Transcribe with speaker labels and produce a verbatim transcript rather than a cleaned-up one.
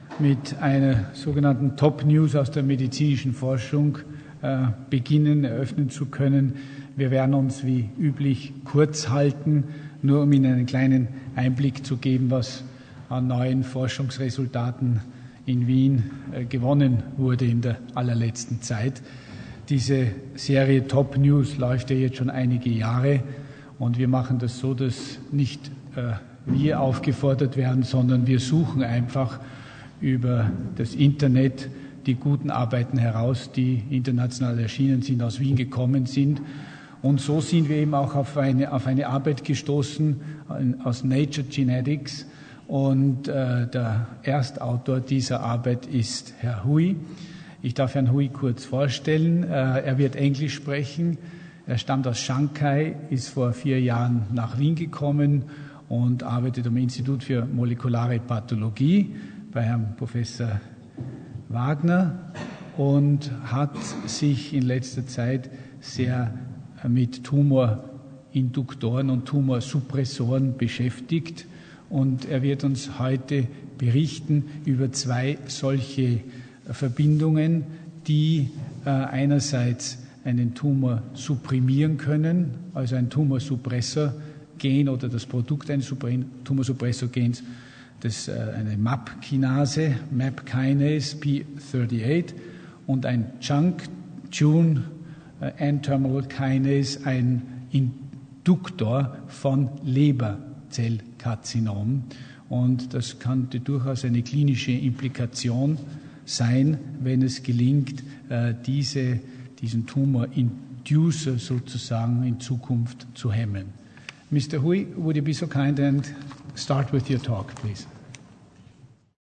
Speaker 1: mit einer sogenannten Top News aus der medizinischen Forschung äh, beginnen, eröffnen zu können. Wir werden uns wie üblich kurz halten, nur um Ihnen einen kleinen Einblick zu geben, was an neuen Forschungsresultaten in Wien äh, gewonnen wurde in der allerletzten Zeit. Diese Serie Top News läuft ja jetzt schon einige Jahre und wir machen das so, dass nicht äh, wir aufgefordert werden, sondern wir suchen einfach über das Internet die guten Arbeiten heraus, die international erschienen sind, aus Wien gekommen sind. Und so sind wir eben auch auf eine, auf eine Arbeit gestoßen aus Nature Genetics. Und äh, der Erstautor dieser Arbeit ist Herr Hui. Ich darf Herrn Hui kurz vorstellen. Äh, er wird Englisch sprechen. Er stammt aus Shanghai, ist vor vier Jahren nach Wien gekommen und arbeitet am Institut für molekulare Pathologie bei Herrn Professor Wagner und hat sich in letzter Zeit sehr mit Tumorinduktoren und Tumorsuppressoren beschäftigt. Und er wird uns heute berichten über zwei solche Verbindungen, die äh, einerseits einen Tumor supprimieren können, also ein Tumorsuppressor-Gen oder das Produkt eines Tumorsuppressor-Gens, das äh, eine M A P-Kinase, M A P Kinase P achtundreißig und ein Junk, June äh, N-Terminal Kinase, ein Induktor von Leberzellkarzinom. Und das könnte durchaus eine klinische Implikation sein, wenn es gelingt, äh, diese, diesen Tumor-Inducer sozusagen in Zukunft zu hemmen. Mister Hui, would you be so kind and start with your talk, please?